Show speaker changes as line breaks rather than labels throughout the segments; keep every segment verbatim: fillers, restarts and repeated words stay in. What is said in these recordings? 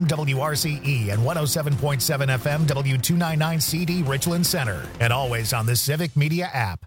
W R C E and one oh seven point seven F M W two ninety-nine C D Richland Center. And always on the Civic Media app.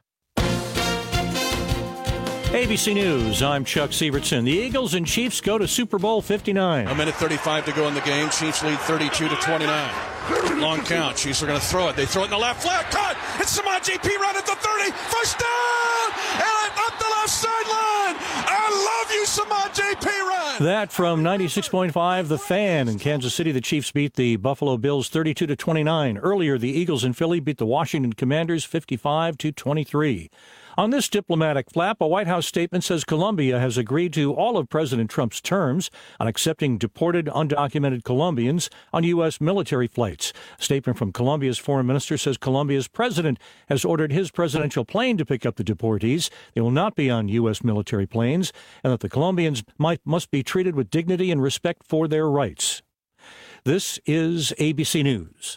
A B C News, I'm Chuck Sievertson. The Eagles and Chiefs go to Super Bowl fifty-nine.
A minute thirty-five to go in the game. Chiefs lead thirty-two to twenty-nine. Long count. Chiefs are going to throw it. They throw it in the left flat. Cut! It's Samaje Perine at the thirty. First down! And up the left sideline! I love you, Samaje Perine!
That from ninety-six point five, The Fan. In Kansas City, the Chiefs beat the Buffalo Bills thirty-two to twenty-nine. Earlier, the Eagles in Philly beat the Washington Commanders fifty-five to twenty-three. On this diplomatic flap, a White House statement says Colombia has agreed to all of President Trump's terms on accepting deported, undocumented Colombians on U S military flights. A statement from Colombia's foreign minister says Colombia's president has ordered his presidential plane to pick up the deportees. They will not be on U S military planes, and that the Colombians might, must be treated with dignity and respect for their rights. This is A B C News.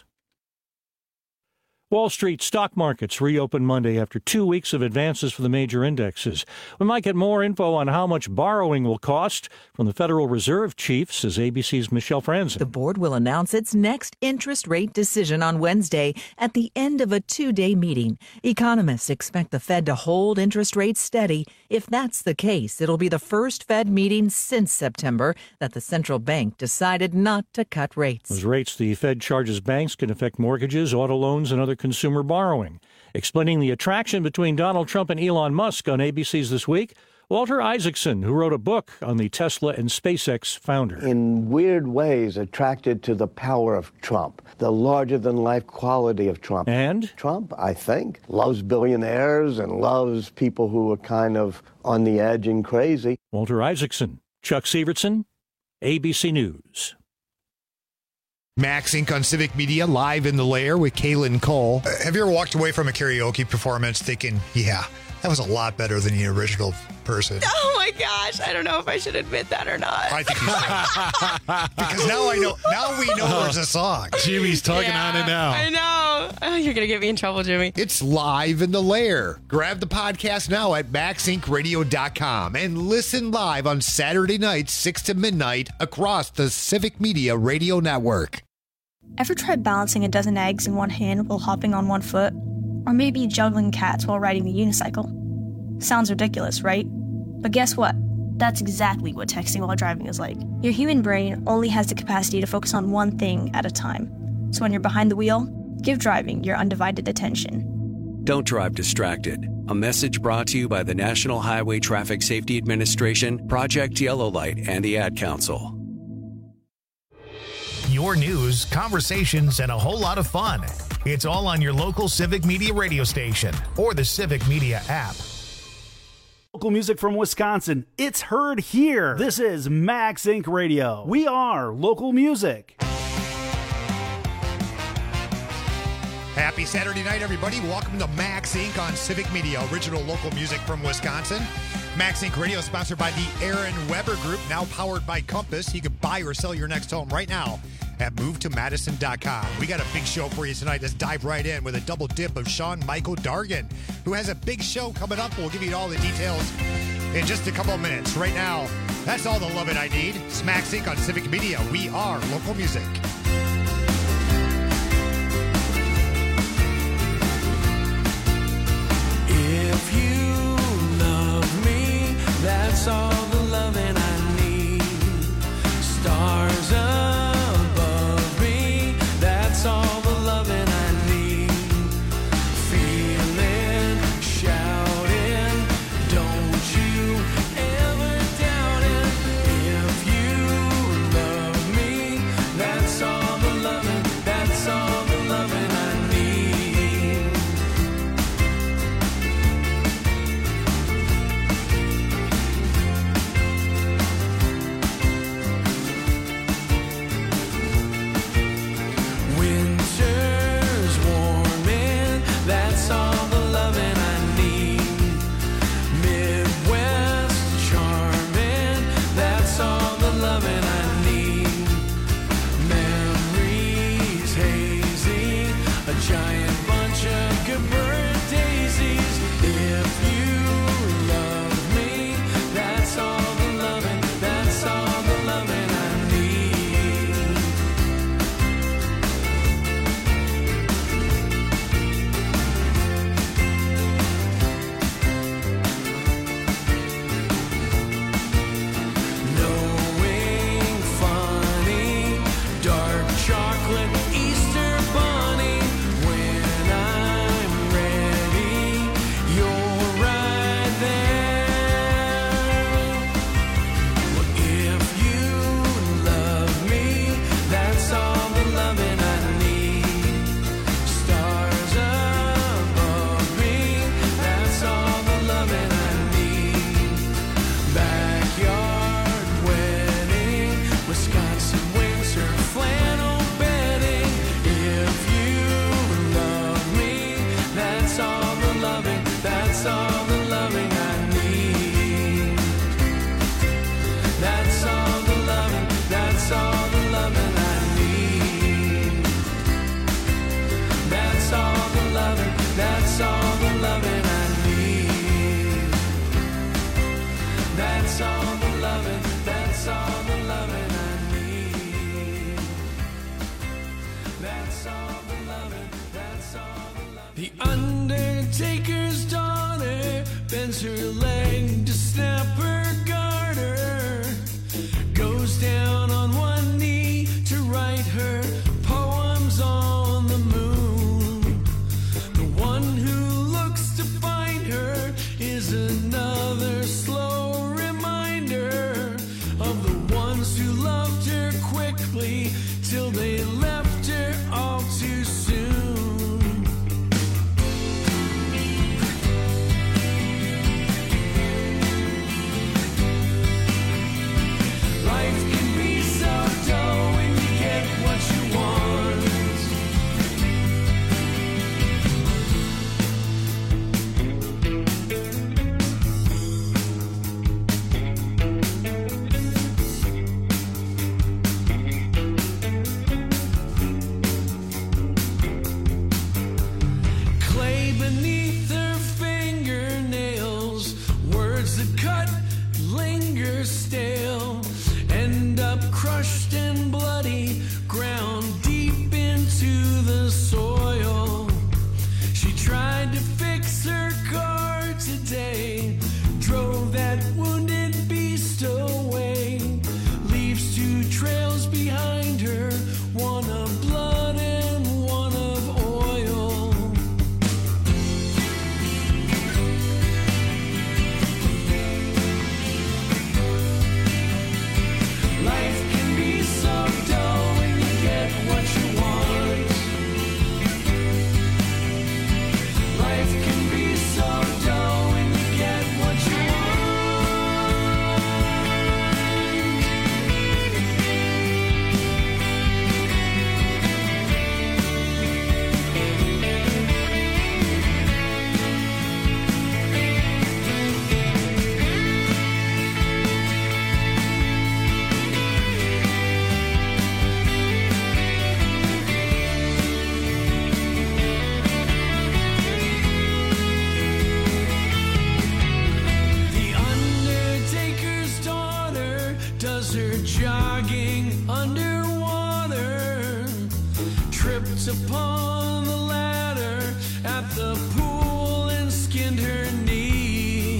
Wall Street stock markets reopened Monday after two weeks of advances for the major indexes. We might get more info on how much borrowing will cost from the Federal Reserve chief, says A B C's Michelle Franzen.
The board will announce its next interest rate decision on Wednesday at the end of a two-day meeting. Economists expect the Fed to hold interest rates steady. If that's the case, it'll be the first Fed meeting since September that the central bank decided not to cut rates.
Those rates the Fed charges banks can affect mortgages, auto loans, and other consumer borrowing. Explaining the attraction between Donald Trump and Elon Musk on A B C's This Week, Walter Isaacson, who wrote a book on the Tesla and SpaceX founder.
In weird ways, attracted to the power of Trump, the larger-than-life quality of Trump.
And?
Trump, I think, loves billionaires and loves people who are kind of on the edge and crazy.
Walter Isaacson, Chuck Sievertson, A B C News.
Max Incorporated on Civic Media, live in the lair with Kaylin Cole. Uh, have you ever walked away from a karaoke performance thinking, yeah, that was a lot better than the original person?
Oh my gosh, I don't know if I should admit that or not.
I think you should. Because now I know, now we know there's a song.
Jimmy's tugging
Yeah,
on it now.
I know. Oh, you're going to get me in trouble, Jimmy.
It's live in the lair. Grab the podcast now at max inc radio dot com and listen live on Saturday nights, six to midnight, across the Civic Media Radio Network.
Ever tried balancing a dozen eggs in one hand while hopping on one foot? Or maybe juggling cats while riding the unicycle? Sounds ridiculous, right? But guess what? That's exactly what texting while driving is like. Your human brain only has the capacity to focus on one thing at a time. So when you're behind the wheel, give driving your undivided attention.
Don't drive distracted. A message brought to you by the National Highway Traffic Safety Administration, Project Yellow Light, and the Ad Council.
Your news, conversations, and a whole lot of fun. It's all on your local Civic Media radio station or the Civic Media app.
Local music from Wisconsin. It's heard here. This is Max Incorporated. Radio. We are local music.
Happy Saturday night, everybody. Welcome to Max Incorporated on Civic Media, original local music from Wisconsin. Max Incorporated Radio is sponsored by the Aaron Weber Group, now powered by Compass. You can buy or sell your next home right now at move to madison dot com. We got a big show for you tonight. Let's dive right in with a double dip of Sean Michael Dargan, who has a big show coming up. We'll give you all the details in just a couple of minutes. Right now, that's all the love it I need. It's Max Incorporated on Civic Media. We are local music.
If you love me, that's all the loving I need. Stars above me, that's all the loving I need. Feeling, shouting, don't you ever doubt it. If you love me, that's all the bends her leg to snap her garter, goes down on one knee to write her poems on the moon. The one who looks to find her is another slow reminder of the ones who loved her quickly till they left her all too soon. Life can be so dull when you get what you want. Clay beneath her fingernails, words that cut linger stale, end up crushed and bloody, ground deep into the soil. She tried to fix her car today, drove that wounded beast away, leaves two trails behind her, one of blood and one of oil. Life can be so dull when you get what you want. Life can be so dull when you get what you want. The undertaker's daughter does her jogging underwater, tripped upon the ladder at the pool and skinned her knee.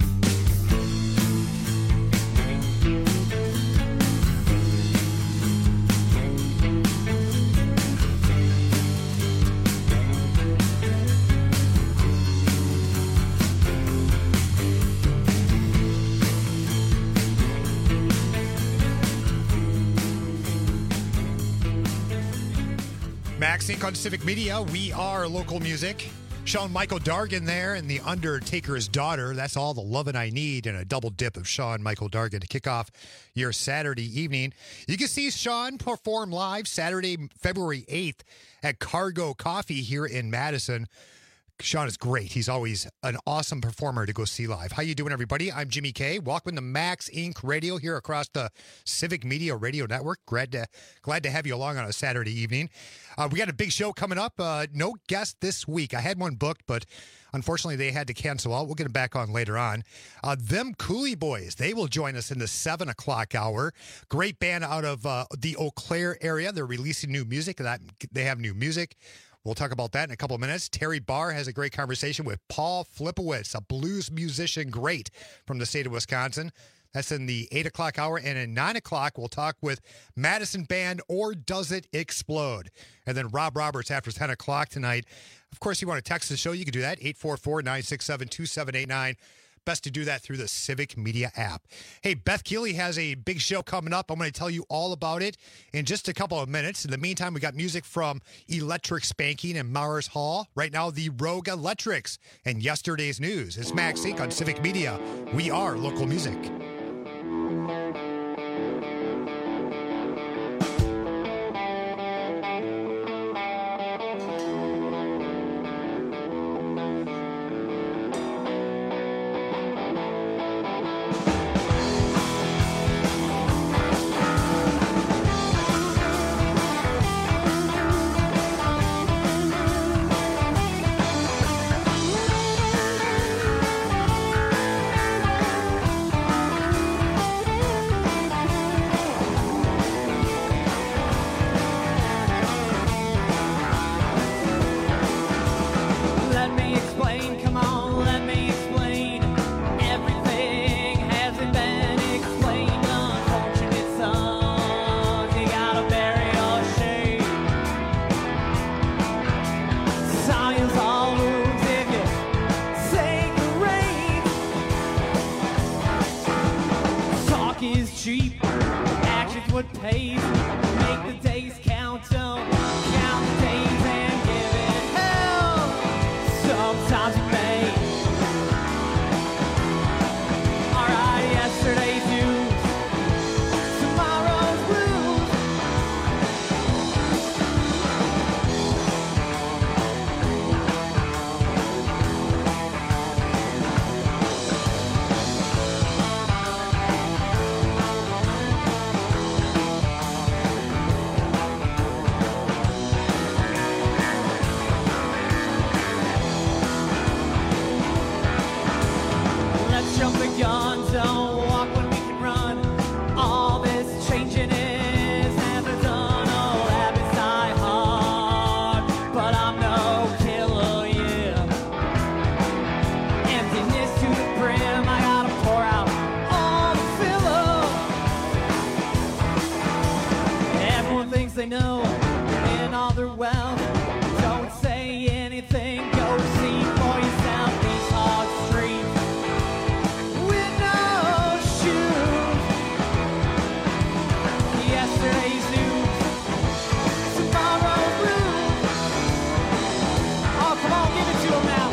Max Inc on Civic Media. We are local music. Shawn Michael Dargan there and The Undertaker's Daughter. That's all the lovin' I need, and a double dip of Shawn Michael Dargan to kick off your Saturday evening. You can see Shawn perform live Saturday, February eighth at Cargo Coffee here in Madison. Shawn is great. He's always an awesome performer to go see live. How you doing, everybody? I'm Jimmy K. Welcome to Max Inc Radio here across the Civic Media Radio Network. Glad to glad to have you along on a Saturday evening. Uh, we got a big show coming up. Uh, no guest this week. I had one booked, but unfortunately they had to cancel out. We'll get them back on later on. Uh, them Cooley Boys, they will join us in the seven o'clock hour. Great band out of uh, the Eau Claire area. They're releasing new music. That they have new music. We'll talk about that in a couple of minutes. Terry Barr has a great conversation with Paul Flipowitz, a blues musician great from the state of Wisconsin. That's in the eight o'clock hour. And at nine o'clock, we'll talk with Madison Band, Or Does It Explode? And then Rob Roberts after ten o'clock tonight. Of course, you want to text the show, you can do that, eight four four, nine six seven, two seven eight nine. Best to do that through the Civic Media app. Hey, Beth Keeley has a big show coming up. I'm going to tell you all about it in just a couple of minutes. In the meantime, we got music from Electric Spanking and Mars Hall. Right now, the Rogue Electrics and yesterday's news. It's Max Inc on Civic Media. We are local music.
they know in all their wealth. Don't say anything, go see for yourself these hard streets with no shoes. Yesterday's news, tomorrow's blues. Oh, come on, give it to them now.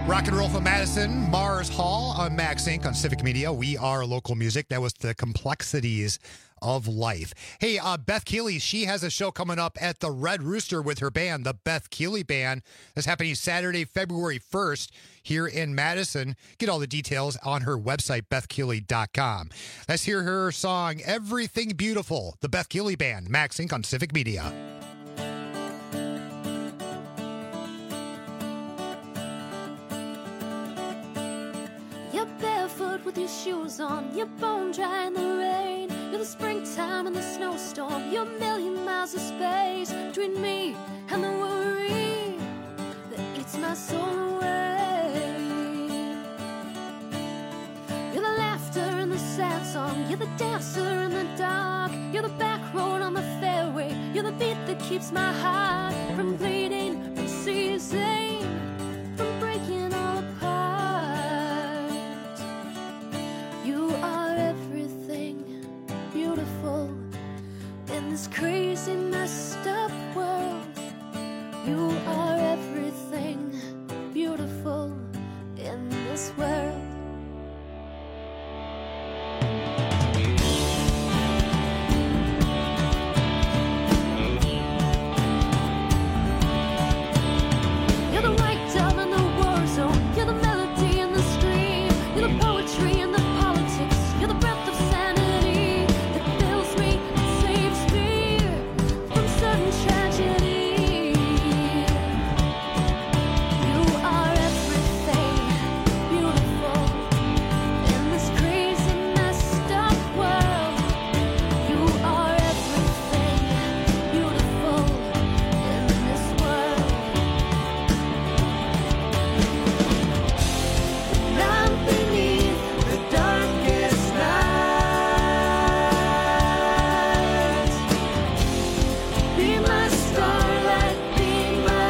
Rock and roll from Madison, Mars Hall on Max Inc on Civic Media. We are local music. That was The Complexities of Life. Hey, uh, Beth Keeley, she has a show coming up at the Red Rooster with her band, the Beth Keeley Band. That's happening Saturday, February first here in Madison. Get all the details on her website, beth keeley dot com. Let's hear her song, Everything Beautiful, the Beth Keeley Band, Max Inc on Civic Media.
You're barefoot with your shoes on, you're bone dry in the rain. You're the springtime and the snowstorm. You're a million miles of space between me and the worry that eats my soul away. You're the laughter and the sad song. You're the dancer in the dark. You're the back road on the fairway. You're the beat that keeps my heart from bleeding, from seizing, from breaking all apart. You are everything beautiful in this crazy, messed up world. You are everything beautiful in this world. You're the white dove in the war zone. You're the melody and the scream. You're the poetry and the politics. You're the breath of sanity that fills me and saves me from sudden tragedy. You are everything beautiful in this crazy, messed up world. You are everything beautiful in this world. Down beneath the darkest night, be my starlight, be my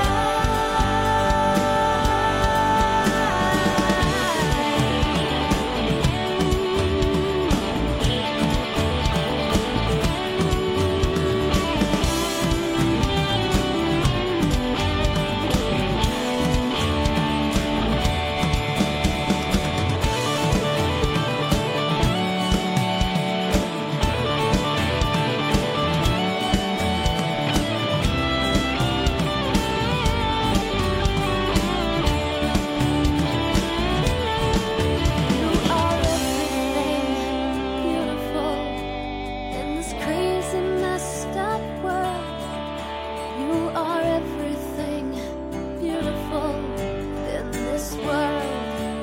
beautiful in this crazy, messed up world. You are everything beautiful in this world.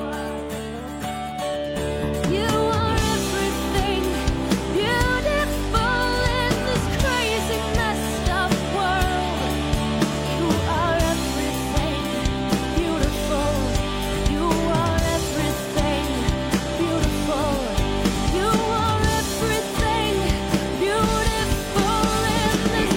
You are everything beautiful in this crazy, messed up world. You are everything beautiful. You are everything beautiful. You are everything beautiful in this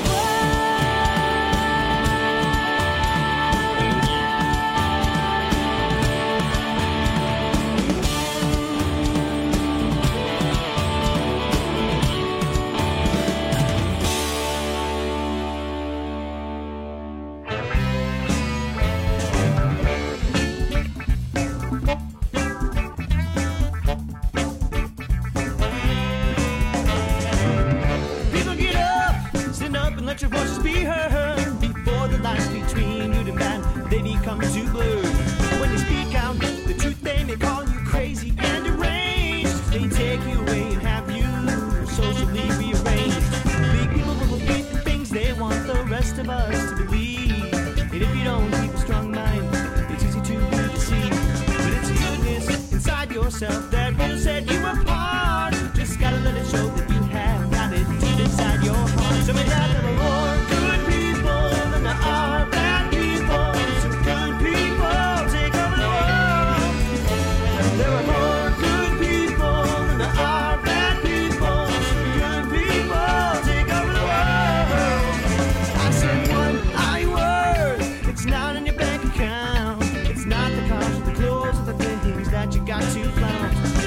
People get up, stand up and let your voices be heard. Before the lines between good and bad, they become too blurred. When they speak out the truth, they may call you crazy and deranged. They take you away and have you socially rearranged. Big people will believe the things they want the rest of us to believe. And if you don't keep a strong mind, it's easy to be deceived. But it's goodness inside yourself that will set you apart. Just gotta let it show that you have got it deep inside your heart. So may that there are more good people than there are bad people. So good people take over the world. There are more good people than there are bad people. So good people take over the world. I said what I worth. It's not in your bank account. It's not the cars or the clothes or the things that you got to flaunt.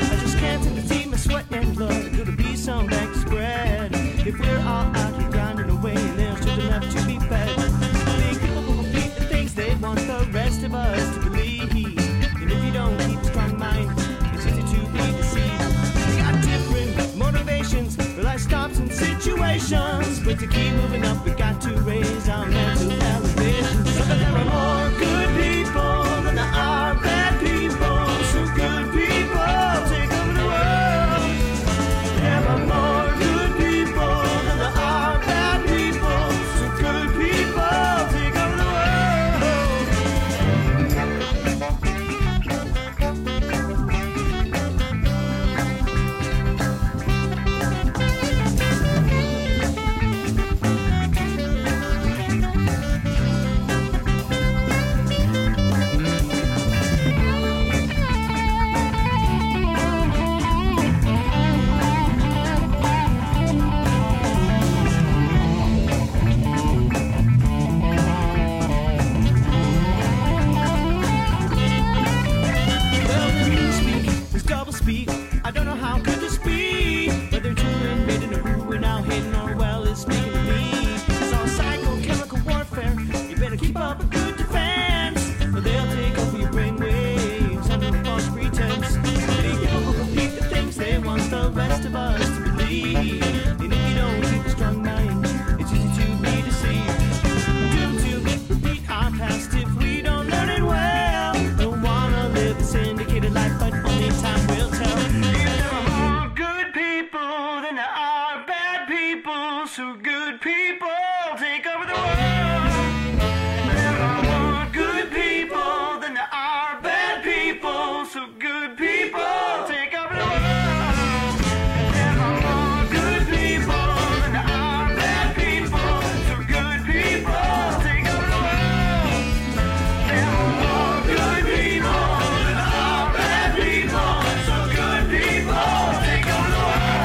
double speak. I don't know how could this be. Whether children made in a room, we're now hidden or well is speaking to me. It's all psychochemical warfare. You better keep up a good defense, or they'll take over your brainwaves under a false pretense. They will repeat the things they want the rest of us to believe. And if you don't keep a strong mind, it's easy to be deceived. Doomed to repeat our past if we don't learn it well. Don't wanna live a syndicated life, but only time will tell. There are more good people than there are bad people, so good people take over the world. There are more good people than there are bad people, so good people take over the world. There are more good people than there are bad people, so good people take over the world. There are more good people than there are bad people, so good people take over the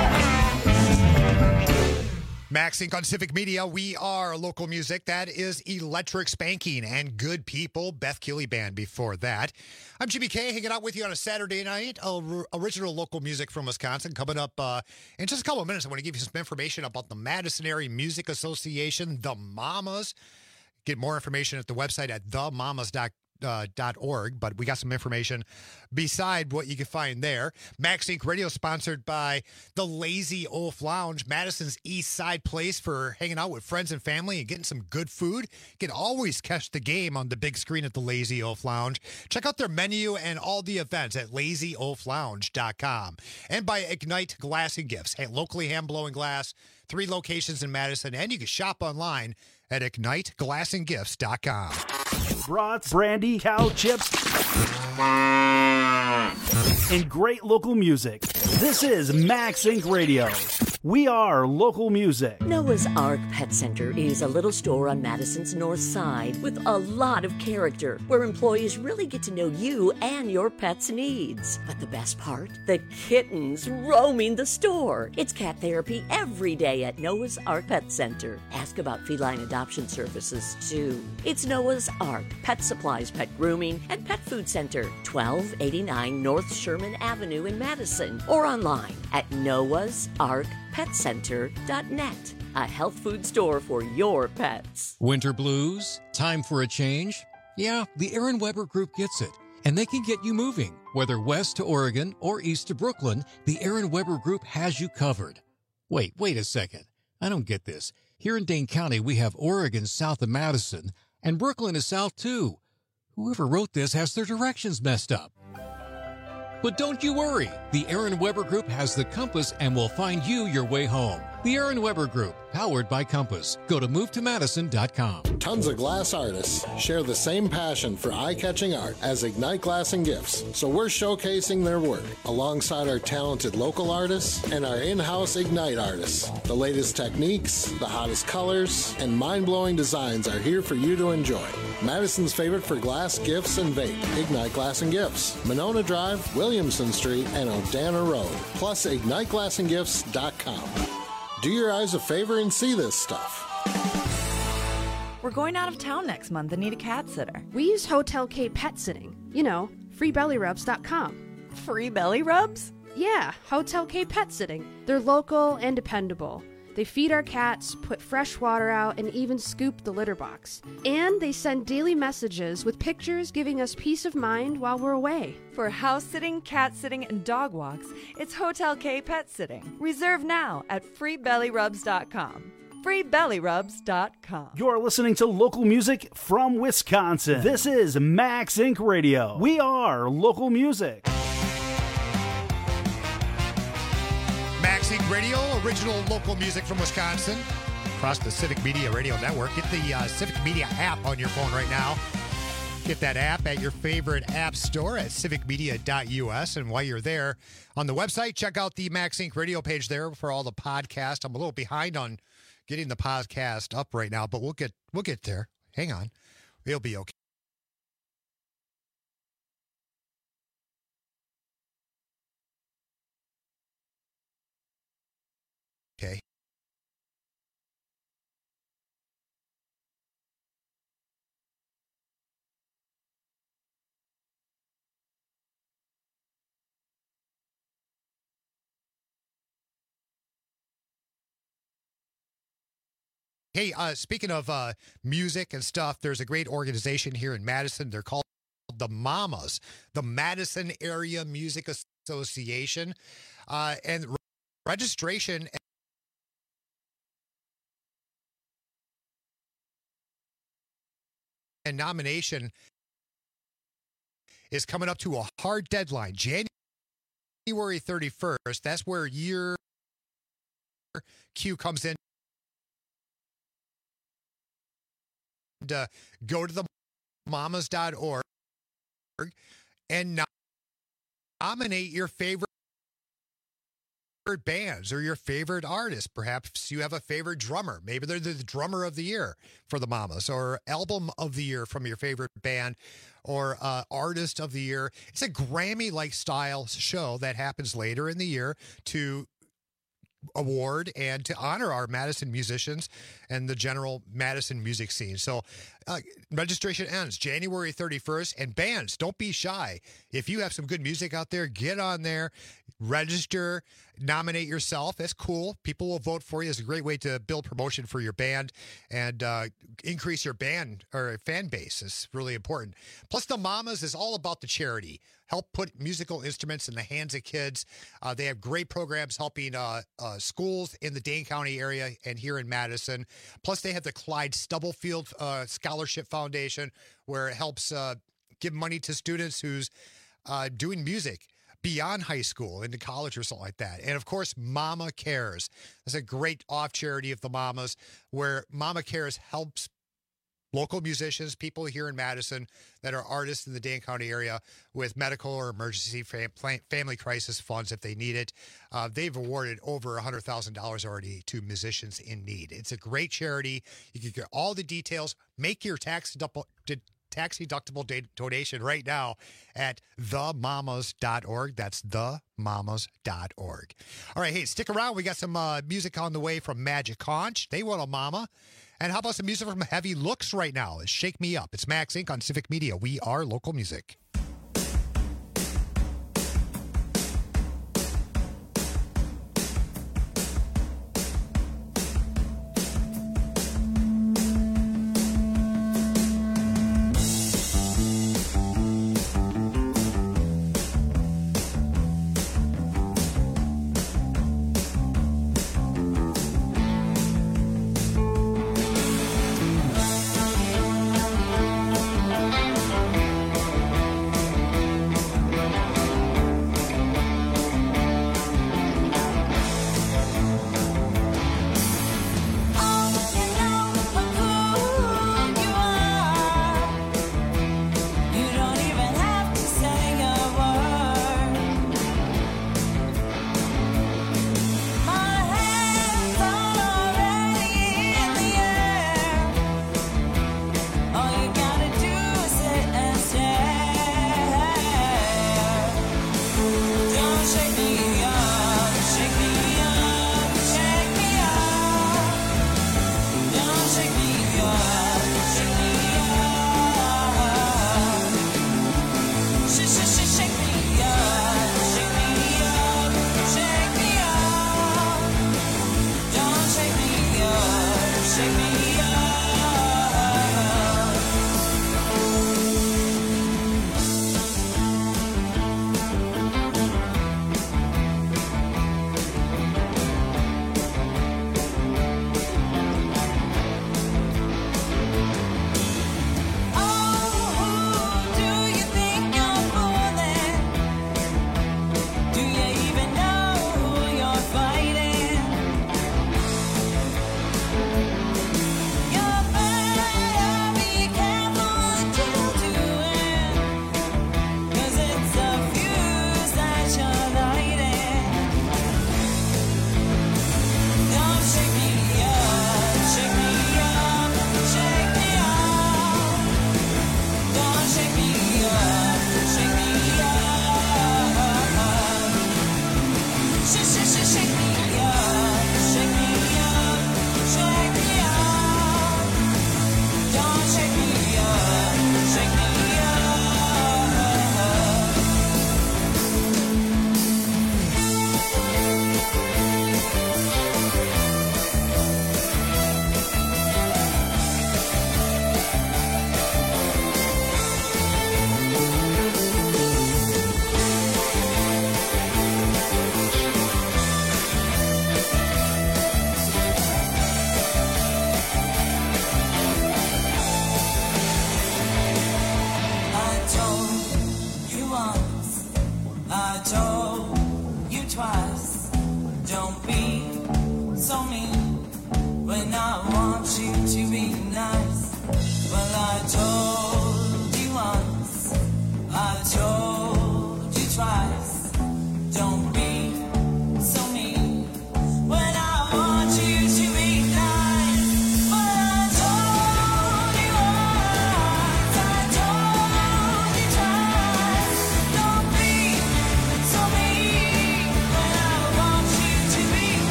world.
Max Inc on Civic Media. We are local music. That is Electric Spanking and Good People, Beth Keeley Band before that. I'm Jimmy K, hanging out with you on a Saturday night. Uh, original local music from Wisconsin. Coming up uh, in just a couple of minutes, I want to give you some information about the Madison Area Music Association, the Mamas. Get more information at the website at the mamas dot com. Uh, dot org, but we got some information beside what you can find there. Max Inc Radio sponsored by the Lazy Oaf Lounge, Madison's East Side place for hanging out with friends and family and getting some good food. You can always catch the game on the big screen at the Lazy Oaf Lounge. Check out their menu and all the events at lazy oaf lounge dot com. And by Ignite Glass and Gifts, hey, locally hand-blowing glass, three locations in Madison, and you can shop online at ignite glass and gifts dot com.
Brats, brandy, cow chips, and great local music. This is Max Inc Radio. We are local music.
Noah's Ark Pet Center is a little store on Madison's north side with a lot of character, where employees really get to know you and your pet's needs. But the best part? The kittens roaming the store. It's cat therapy every day at Noah's Ark Pet Center. Ask about feline adoption services, too. It's Noah's Ark Pet Supplies, Pet Grooming, and Pet Food Center, twelve eighty-nine North Sherman Avenue in Madison, or online at noahs ark pet center dot net. A health food store for your pets.
Winter blues? Time for a change? Yeah, the Aaron Weber Group gets it. And they can get you moving. Whether west to Oregon or east to Brooklyn, the Aaron Weber Group has you covered. Wait, wait a second. I don't get this. Here in Dane County, we have Oregon south of Madison, and Brooklyn is south too. Whoever wrote this has their directions messed up. But don't you worry. The Aaron Weber Group has the compass and will find you your way home. The Aaron Weber Group, powered by Compass. Go to move to madison dot com.
Tons of glass artists share the same passion for eye-catching art as Ignite Glass and Gifts, so we're showcasing their work alongside our talented local artists and our in-house Ignite artists. The latest techniques, the hottest colors, and mind-blowing designs are here for you to enjoy. Madison's favorite for glass, gifts, and vape, Ignite Glass and Gifts. Monona Drive, Williamson Street, and O'Dana Road, plus ignite glass and gifts dot com. Do your eyes a favor and see this stuff.
We're going out of town next month and need a cat sitter.
We use Hotel K Pet Sitting. You know, free belly rubs dot com.
Free belly rubs?
Yeah, Hotel K Pet Sitting. They're local and dependable. They feed our cats, put fresh water out, and even scoop the litter box. And they send daily messages with pictures giving us peace of mind while we're away.
For house sitting, cat sitting, and dog walks, it's Hotel K Pet Sitting. Reserve now at free belly rubs dot com. free belly rubs dot com.
You're listening to local music from Wisconsin. This is Max Inc Radio. We are local music.
Max Inc Radio, original local music from Wisconsin. Across the Civic Media Radio Network. Get the uh, Civic Media app on your phone right now. Get that app at your favorite app store at civic media dot u s. And while you're there on the website, check out the Max Inc Radio page there for all the podcasts. I'm a little behind on getting the podcast up right now, but we'll get we'll get there. Hang on. It'll be okay. Okay. Hey, uh, speaking of uh, music and stuff, there's a great organization here in Madison. They're called the Mamas, the Madison Area Music Association. Uh, and re- registration and nomination is coming up to a hard deadline, January thirty-first. That's where year Q comes in. And, uh, go to the mamas dot org and no- nominate your favorite bands or your favorite artists. Perhaps you have a favorite drummer. Maybe they're the drummer of the year for the Mamas, or album of the year from your favorite band, or uh, artist of the year. It's a Grammy-like style show that happens later in the year to award and to honor our Madison musicians and the general Madison music scene. So uh, registration ends January thirty-first, and bands, don't be shy. If you have some good music out there, get on there, register, nominate yourself. That's cool. People will vote for you. It's a great way to build promotion for your band and uh, increase your band or fan base. It's really important. Plus, the Mamas is all about the charity. Help put musical instruments in the hands of kids. Uh, they have great programs helping uh, uh, schools in the Dane County area and here in Madison. Plus, they have the Clyde Stubblefield uh, Scholarship Foundation, where it helps uh, give money to students who's uh, doing music beyond high school into college or something like that. And of course, Mama Cares. That's a great off charity of the Mamas, where Mama Cares helps local musicians, people here in Madison that are artists in the Dane County area, with medical or emergency fam- family crisis funds if they need it. Uh, they've awarded over one hundred thousand dollars already to musicians in need. It's a great charity. You can get all the details. Make your tax deductible tax deductible da- donation right now at the mamas dot org. That's the mamas dot org. All right, hey, stick around. We got some uh, music on the way from Magic Conch. They want a mama. And how about some music from Heavy Looks right now? It's Shake Me Up. It's Max Incorporated on Civic Media. We are local music.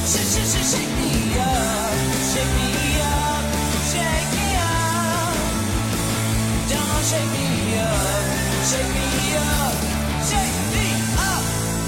Shake, shake, shake, shake me up, shake me up, shake me up. Don't shake me up, shake me up, shake me up.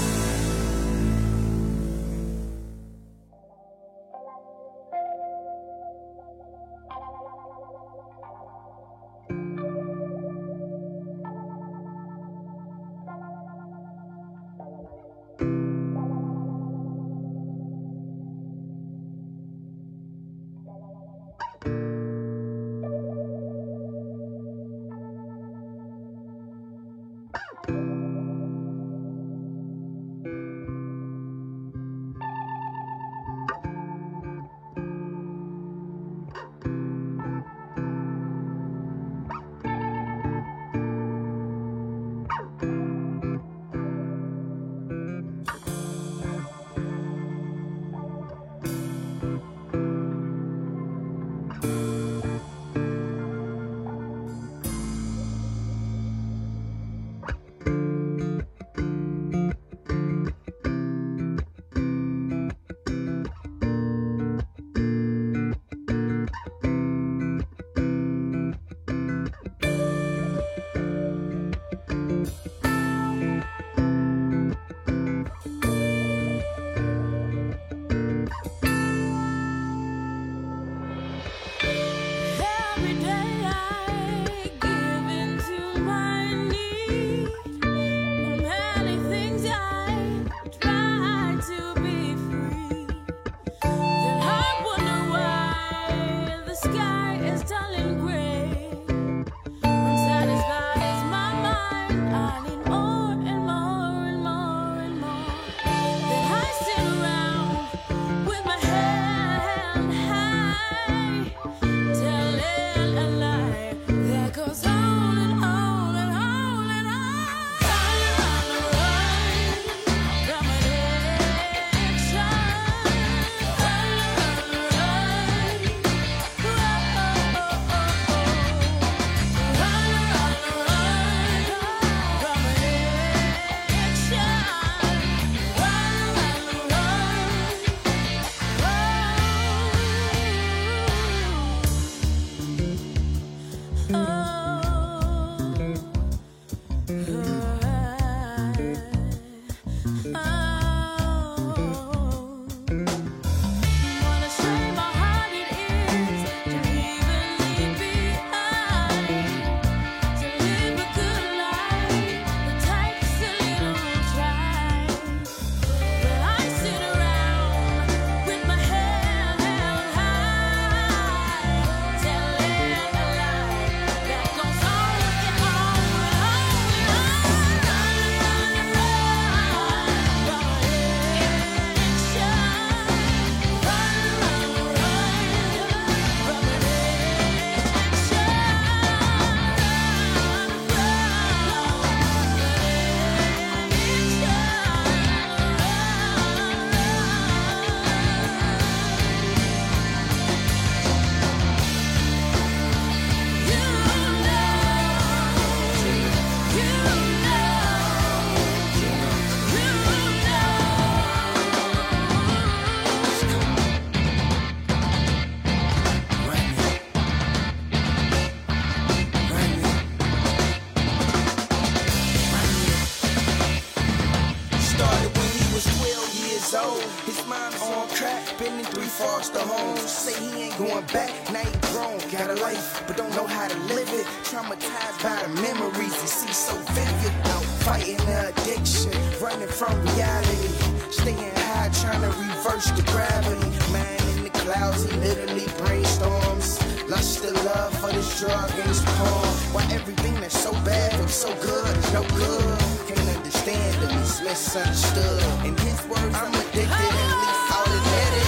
foster homes. Say he ain't going back, now he grown, got a life, but don't know how to live it. Traumatized by the memories he sees so vivid. Out fighting the addiction, running from reality. Staying high, trying to reverse the gravity. Man in the clouds, he literally brainstorms. Lust the love for this drug and this porn. Why everything that's so bad looks so good is no good. Can't understand that it's misunderstood. In his words, I'm addicted and least all admitted.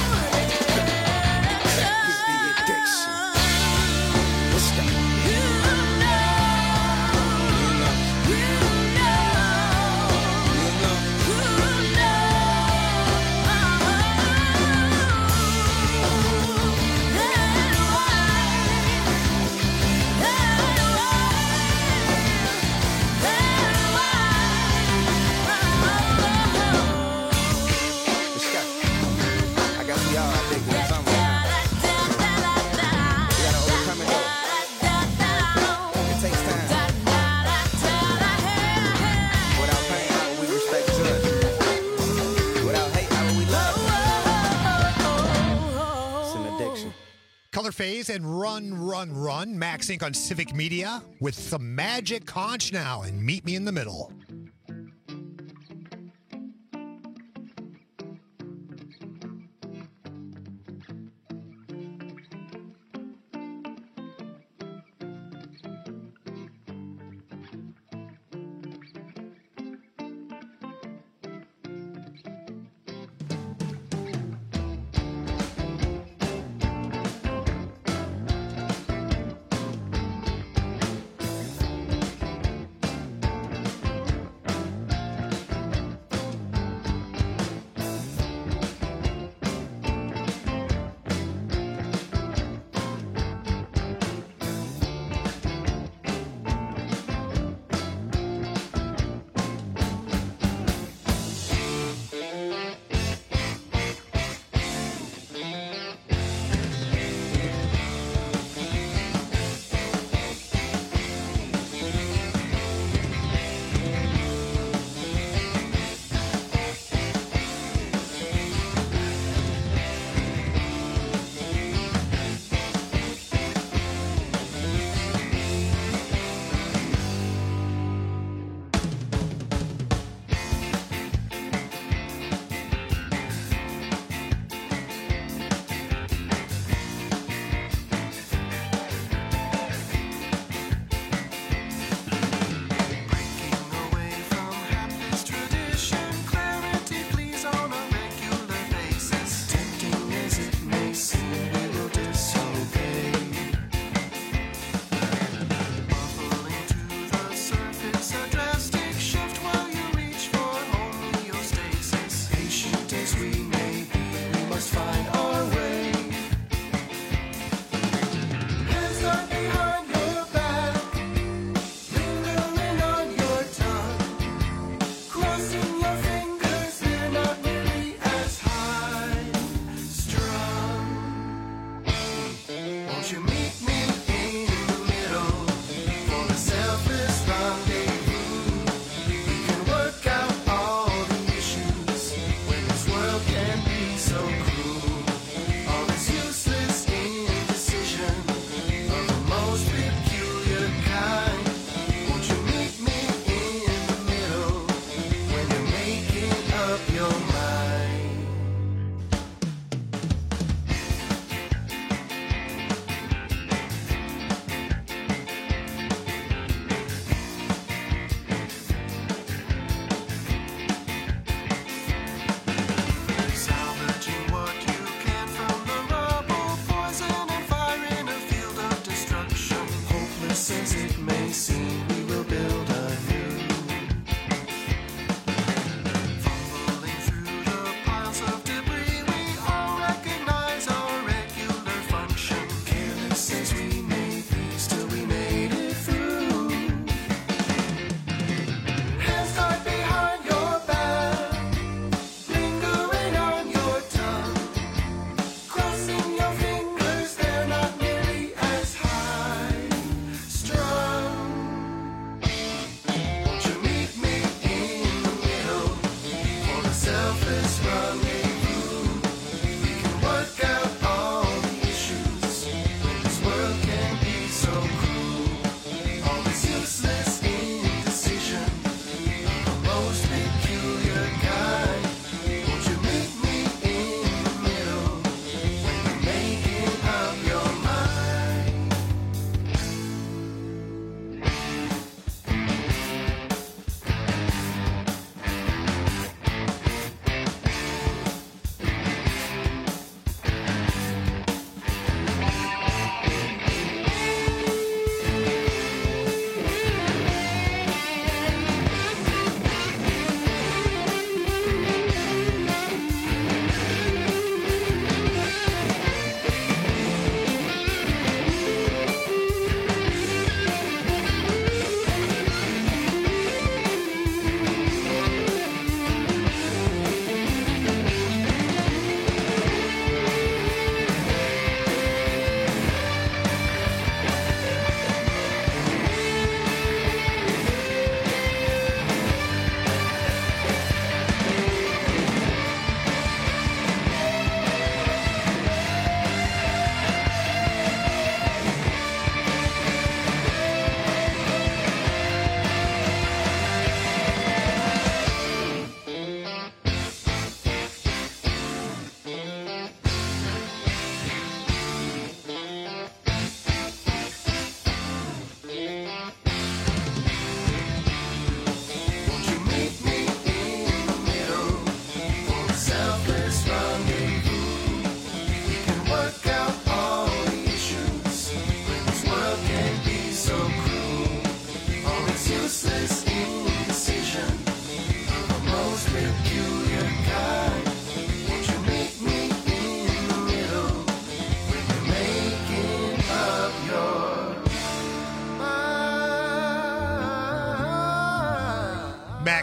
Crack is the addiction. What's that?
Color Phase and Run, Run, Run. Max Inc on Civic Media with some Magic Conch now and Meet Me in the Middle.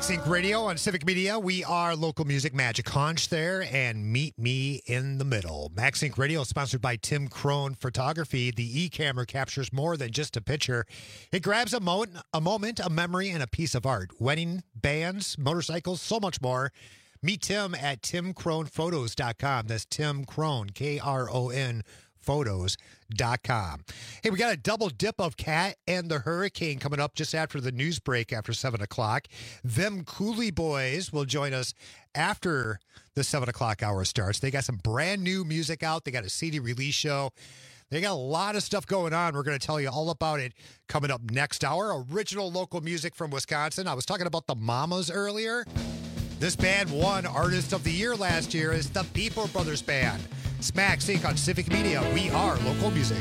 MaxInc Radio on Civic Media. We are local music magic. Haunch there and meet me in the middle. MaxInc Radio is sponsored by Tim Crone Photography. The e-camera captures more than just a picture. It grabs a, mo- a moment, a memory, and a piece of art. Wedding, bands, motorcycles, so much more. Meet Tim at tim crone photos dot com. That's Tim Crone, K R O N, photos dot com. Hey, we got a double dip of Cat and the Hurricane coming up just after the news break after seven o'clock. Them Cooley Boys will join us after the seven o'clock hour starts. They got some brand new music out. They got a C D release show. They got a lot of stuff going on. We're going to tell you all about it coming up next hour. Original local music from Wisconsin. I was talking about the Mamas earlier. This band won Artist of the Year last year as the Beeper Brothers Band. Smack Sync on Civic Media. We are local music.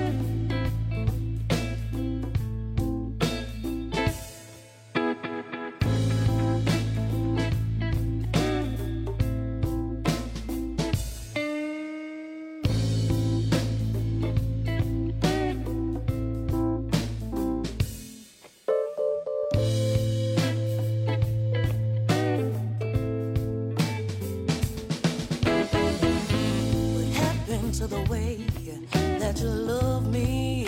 To the way that you love me,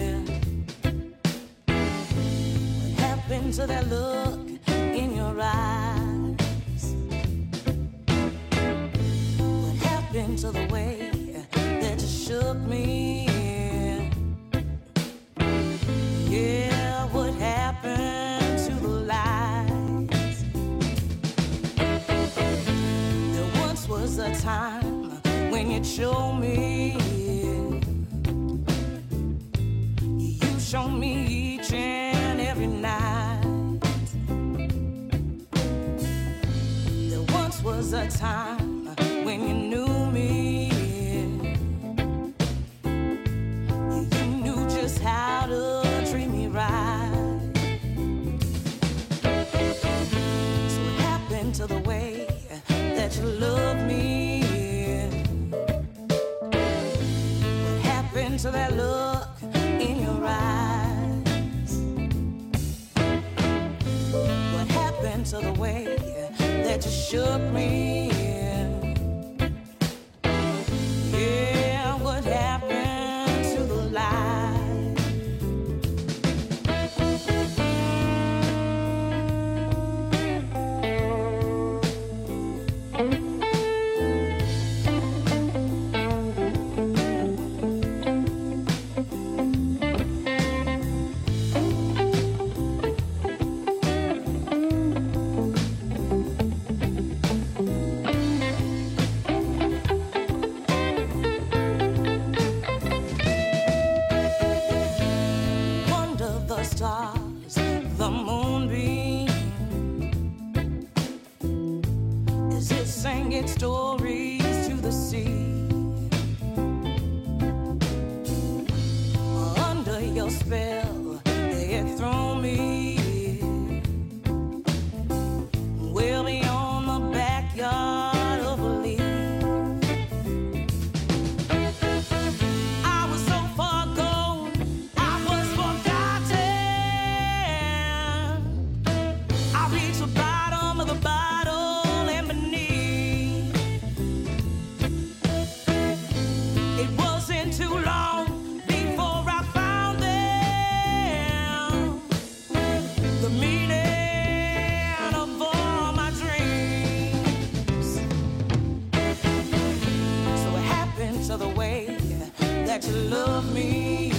what happened to that look in your eyes? What happened to the way that you shook me? Yeah, what happened to the lies? There once was a time when you show me, you show me each and every night. There once was a time when you knew me, you knew just how to treat me right. So what happened to the way that you love me? To that look in your eyes? What happened to the way that you shook me? Yeah, what happened to the lies? Stars, the moonbeam, as it sang its stories to the sea. Under your spell, they had thrown me well beyond the backyard of belief. I was so far gone, I was forgotten. I reached the bottom of the bottle and beneath. It wasn't too long before I found them, the meaning of all my dreams. So what happened to the way that you love me?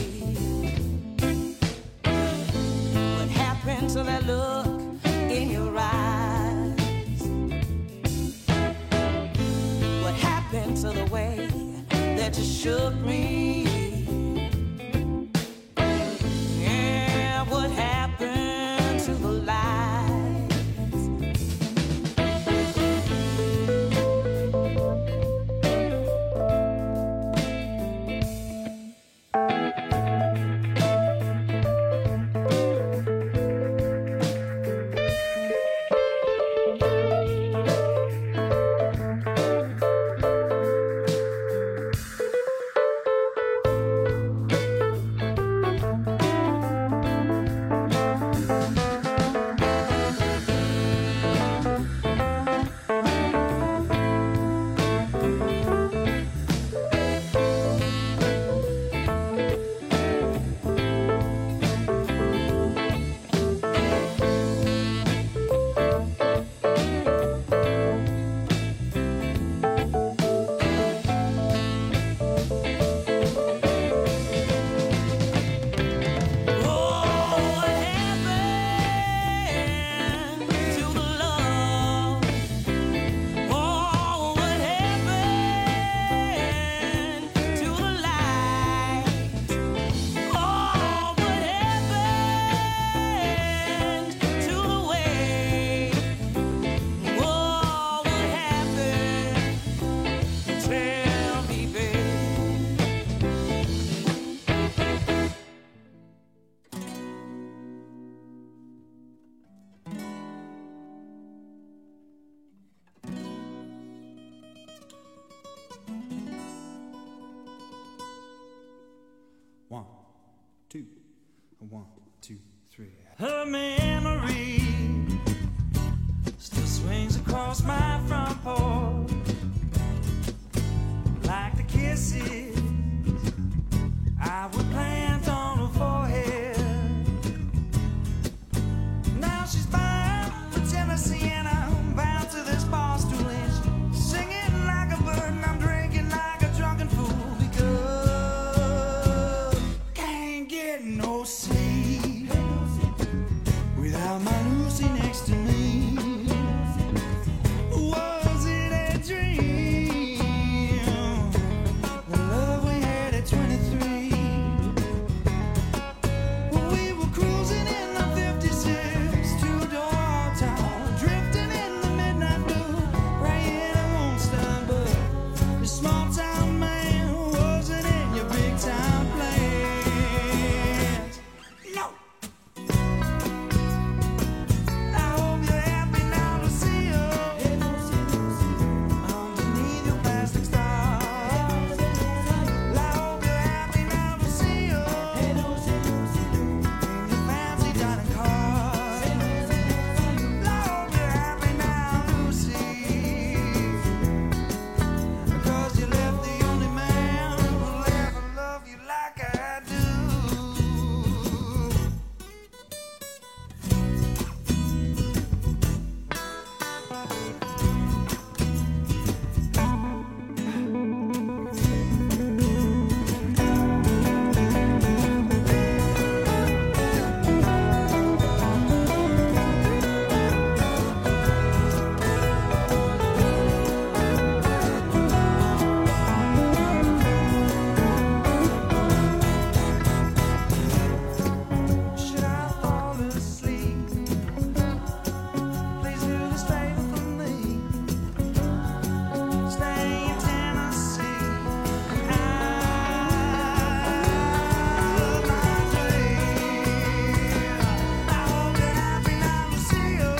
What happened to that look in your eyes? What happened to the way that you shook me? Yeah, what happened to the lies?
two, one, two, three. Her memory still swings across my front porch like the kisses I would plant on her forehead. Now she's bound for Tennessee and I'm bound to this bar stool and she's singing like a bird and I'm drinking like a drunken fool because can't get no sleep without my Lucy next to me. Was it a dream? The love we had at twenty-three. We were cruising in the fifty-six, two-door town, drifting in the midnight blue, praying it won't stop. But the small town man wasn't in your big town plans. No. I hope you're happy now to see you underneath your plastic stars. I hope you're happy now to see you in your fancy dining cars. I hope you're happy now, Lucy, because you left the only man who'll ever love you like I do. Should I fall asleep? Please do this favor for me. Stay in Tennessee. I love my dream. I hope you're happy now to see you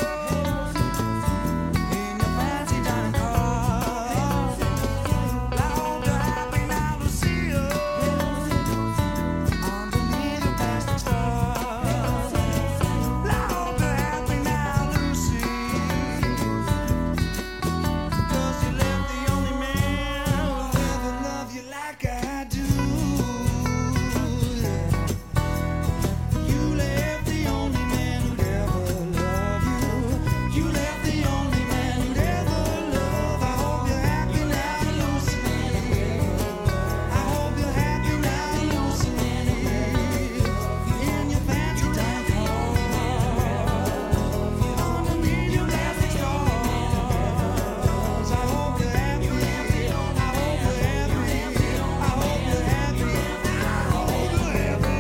in your fancy dining cars. I hope you're happy now to see you underneath the plastic stars. I hope you're happy now, Lucy, because you left the only man who'll ever love you like I do. You left the only man who'd ever love you. You left the only man who'd ever love. I hope you're happy now, Lucy. I hope you're happy now, Lucy, in your fancy dining car, underneath your plastic stars. I hope you're happy. I hope you're happy. I hope you're happy. I hope you're happy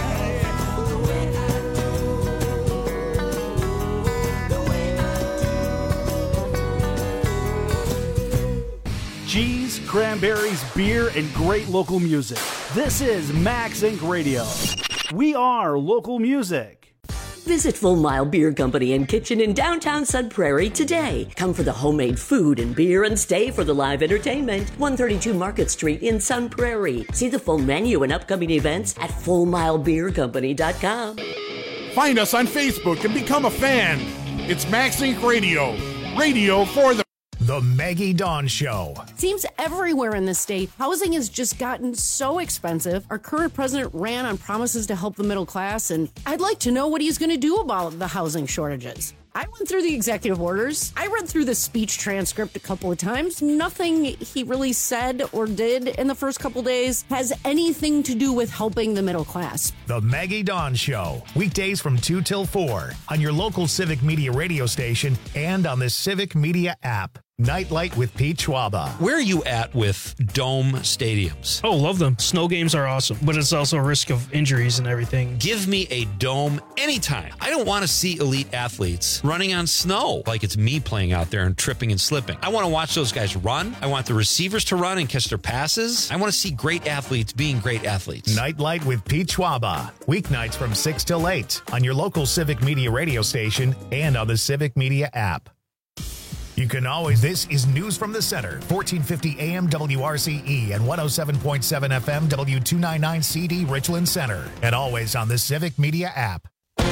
Cheese, cranberries, beer, and great local music. This is Max Incorporated. Radio. We are local music.
Visit Full Mile Beer Company and Kitchen in downtown Sun Prairie today. Come for the homemade food and beer and stay for the live entertainment. one thirty-two Market Street in Sun Prairie. See the full menu and upcoming events at full mile beer company dot com.
Find us on Facebook and become a fan. It's Max Incorporated. Radio. Radio for the...
The Maggie Dawn Show.
Seems everywhere in the state, housing has just gotten so expensive. Our current president ran on promises to help the middle class, and I'd like to know what he's going to do about the housing shortages. I went through the executive orders. I read through the speech transcript a couple of times. Nothing he really said or did in the first couple days has anything to do with helping the middle class.
The Maggie Dawn Show. Weekdays from two till four on your local Civic Media radio station and on the Civic Media app. Nightlight with Pete Schwaba.
Where are you at with dome stadiums?
Oh, love them. Snow games are awesome, but it's also a risk of injuries and everything.
Give me a dome anytime. I don't want to see elite athletes running on snow like it's me playing out there and tripping and slipping. I want to watch those guys run. I want the receivers to run and catch their passes. I want to see great athletes being great athletes.
Nightlight with Pete Schwaba. Weeknights from six till eight on your local Civic Media radio station and on the Civic Media app. You can always, this is News from the Center, fourteen fifty A M W R C E and one oh seven point seven F M W two ninety-nine C D Richland Center. And always on the Civic Media app.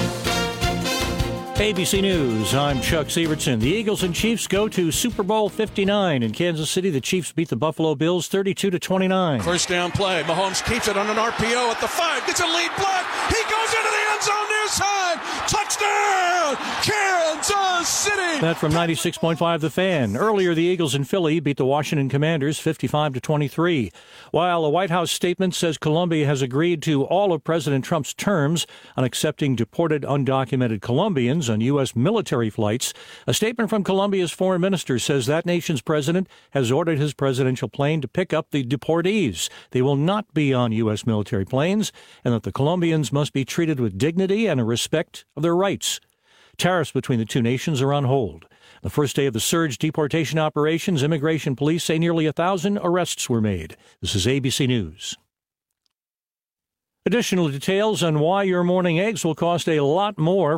A B C News, I'm Chuck Severson. The Eagles and Chiefs go to Super Bowl fifty-nine. In Kansas City, the Chiefs beat the Buffalo Bills thirty-two to twenty-nine.
First down play. Mahomes keeps it on an R P O at the five. Gets a lead block. He goes into the end zone near side. Touchdown, Kansas City.
That from ninety-six point five The Fan. Earlier, the Eagles in Philly beat the Washington Commanders fifty-five to twenty-three. While a White House statement says Colombia has agreed to all of President Trump's terms on accepting deported undocumented Colombians on U S military flights, a statement from Colombia's foreign minister says that nation's president has ordered his presidential plane to pick up the deportees. They will not be on U S military planes, and that the Colombians must be treated with dignity and a respect of their rights. Tariffs between the two nations are on hold. The first day of the surge deportation operations, immigration police say nearly a thousand arrests were made. This is A B C News. Additional details on why your morning eggs will cost a lot more